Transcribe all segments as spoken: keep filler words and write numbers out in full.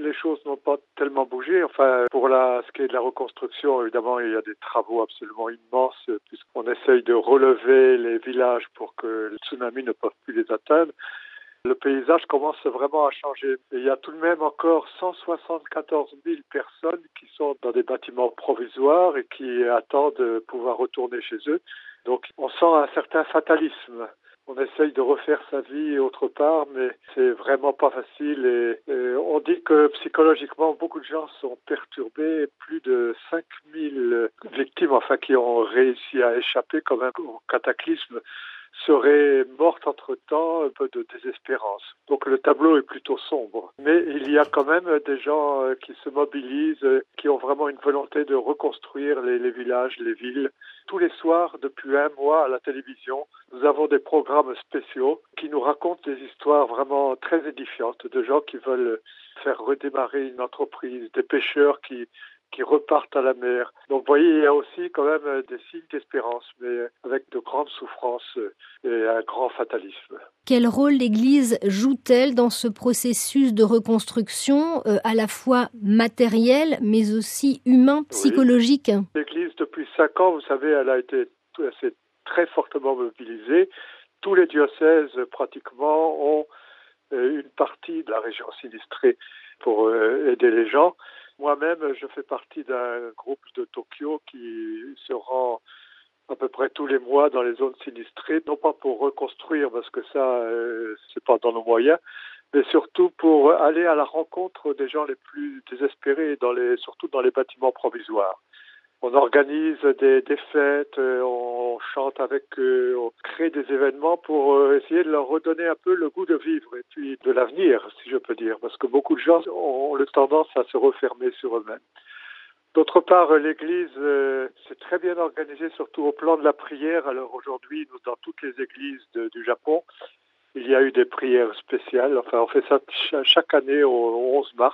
les choses n'ont pas tellement bougé. Enfin, pour la, ce qui est de la reconstruction, évidemment, il y a des travaux absolument immenses puisqu'on essaye de relever les villages pour que le tsunami ne puisse plus les atteindre. Le paysage commence vraiment à changer. Et il y a tout de même encore cent soixante-quatorze mille personnes qui sont dans des bâtiments provisoires et qui attendent de pouvoir retourner chez eux. Donc on sent un certain fatalisme. On essaye de refaire sa vie autre part, mais c'est vraiment pas facile. Et, et on dit que psychologiquement, beaucoup de gens sont perturbés. Plus de cinq mille victimes, enfin, qui ont réussi à échapper comme un cataclysme, seraient mortes entre-temps, un peu de désespérance. Donc le tableau est plutôt sombre. Mais il y a quand même des gens qui se mobilisent, qui ont vraiment une volonté de reconstruire les, les villages, les villes. Tous les soirs, depuis un mois à la télévision, nous avons des programmes spéciaux qui nous racontent des histoires vraiment très édifiantes de gens qui veulent faire redémarrer une entreprise, des pêcheurs qui qui repartent à la mer. Donc, vous voyez, il y a aussi quand même des signes d'espérance, mais avec de grandes souffrances et un grand fatalisme. Quel rôle l'Église joue-t-elle dans ce processus de reconstruction, euh, à la fois matériel, mais aussi humain, psychologique? Oui. L'Église, depuis cinq ans, vous savez, elle a été elle s'est très fortement mobilisée. Tous les diocèses, pratiquement, ont une partie de la région sinistrée pour euh, aider les gens. Moi-même, je fais partie d'un groupe de Tokyo qui se rend à peu près tous les mois dans les zones sinistrées, non pas pour reconstruire, parce que ça, euh, c'est pas dans nos moyens, mais surtout pour aller à la rencontre des gens les plus désespérés, dans les, surtout dans les bâtiments provisoires. On organise des, des fêtes, on chante avec eux, on crée des événements pour essayer de leur redonner un peu le goût de vivre et puis de l'avenir, si je peux dire, parce que beaucoup de gens ont le tendance à se refermer sur eux-mêmes. D'autre part, l'Église euh, s'est très bien organisée, surtout au plan de la prière. Alors aujourd'hui, nous, dans toutes les églises de, du Japon, il y a eu des prières spéciales. Enfin, on fait ça ch- chaque année au onze mars.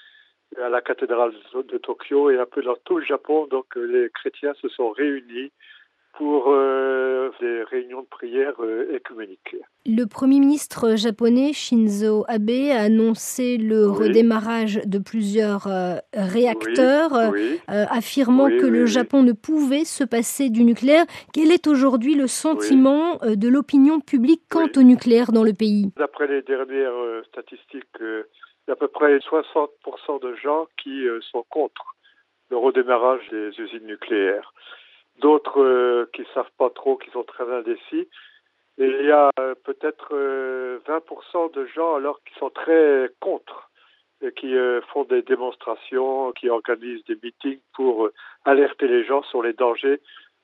À la cathédrale de Tokyo et un peu dans tout le Japon. Donc les chrétiens se sont réunis pour euh, des réunions de prière euh, écuméniques. Le Premier ministre japonais Shinzo Abe a annoncé le oui. redémarrage de plusieurs euh, réacteurs, oui, oui. Euh, affirmant oui, que oui, le Japon oui. ne pouvait se passer du nucléaire. Quel est aujourd'hui le sentiment oui. de l'opinion publique quant oui. au nucléaire dans le pays? D'après les dernières euh, statistiques, euh, il y a à peu près soixante pour cent de gens qui euh, sont contre le redémarrage des usines nucléaires. D'autres euh, qui ne savent pas trop, qui sont très indécis. Et il y a euh, peut-être euh, vingt pour cent de gens alors qui sont très contre et qui euh, font des démonstrations, qui organisent des meetings pour euh, alerter les gens sur les dangers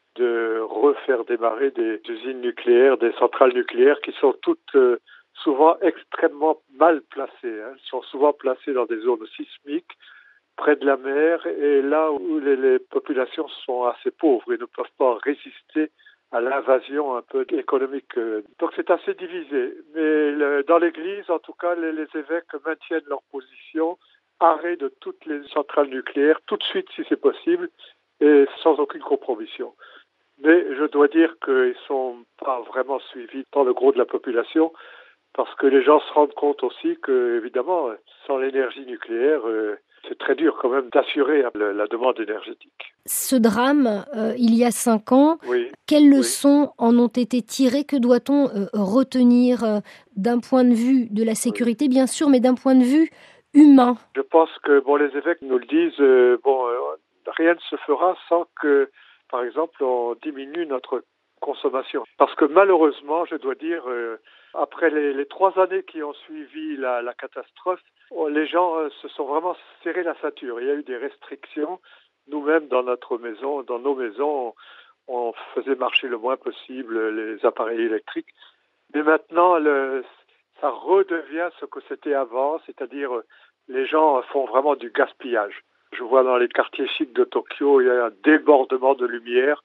de refaire démarrer des usines nucléaires, des centrales nucléaires qui sont toutes euh, souvent extrêmement mal placées. Hein. Elles sont souvent placées dans des zones sismiques, près de la mer, et là où les, les populations sont assez pauvres et ne peuvent pas résister à l'invasion un peu économique. Donc c'est assez divisé. Mais le, dans l'Église, en tout cas, les, les évêques maintiennent leur position, arrêt de toutes les centrales nucléaires, tout de suite si c'est possible, et sans aucune compromission. Mais je dois dire qu'ils ne sont pas vraiment suivis dans le gros de la population, parce que les gens se rendent compte aussi que, évidemment, sans l'énergie nucléaire, euh, c'est très dur quand même d'assurer la, la demande énergétique. Ce drame, euh, il y a cinq ans, oui, quelles leçons oui. en ont été tirées? Que doit-on euh, retenir euh, d'un point de vue de la sécurité, oui. bien sûr, mais d'un point de vue humain? Je pense que bon, les évêques nous le disent, euh, bon, euh, rien ne se fera sans que, par exemple, on diminue notre consommation. Parce que malheureusement, je dois dire, euh, après les, les trois années qui ont suivi la, la catastrophe, les gens euh, se sont vraiment serrés la ceinture. Il y a eu des restrictions. Nous-mêmes, dans notre maison, dans nos maisons, on, on faisait marcher le moins possible les appareils électriques. Mais maintenant, le, ça redevient ce que c'était avant, c'est-à-dire les gens font vraiment du gaspillage. Je vois dans les quartiers chics de Tokyo, il y a un débordement de lumière.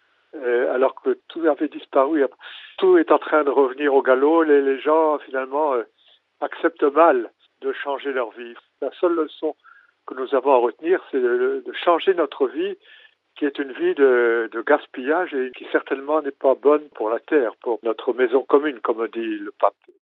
Euh, alors que tout avait disparu. Tout est en train de revenir au galop. Les, les gens, finalement, euh, acceptent mal de changer leur vie. La seule leçon que nous avons à retenir, c'est de, de changer notre vie, qui est une vie de, de gaspillage et qui certainement n'est pas bonne pour la terre, pour notre maison commune, comme dit le pape.